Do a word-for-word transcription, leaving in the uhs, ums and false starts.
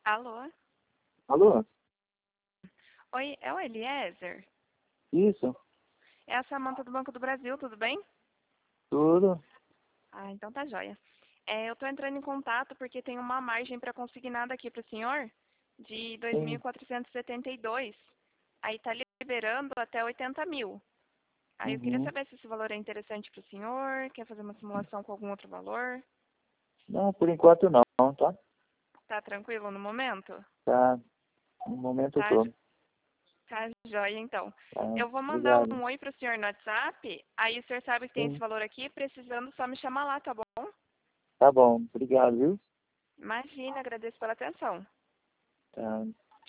Alô? Alô? Oi, é o Eliezer? Isso? É a Samanta do Banco do Brasil, tudo bem? Tudo? Ah, então tá joia. É, eu tô entrando em contato porque tem uma margem para consignada aqui para o senhor de dois mil Sim. quatrocentos e setenta e dois. Aí tá liberando até oitenta mil. Aí eu queria Uhum. saber se esse valor é interessante para o senhor, quer fazer uma simulação com algum outro valor. Não, por enquanto não, tá? Tá tranquilo no momento? Tá. No momento eu Tá, tô. tá joia, então. Tá. Eu vou mandar Obrigado. um oi pro senhor no WhatsApp, aí o senhor sabe que tem esse Sim. valor aqui, precisando só me chamar lá, tá bom? Tá bom. Obrigado, viu? Imagina, agradeço pela atenção. Tá.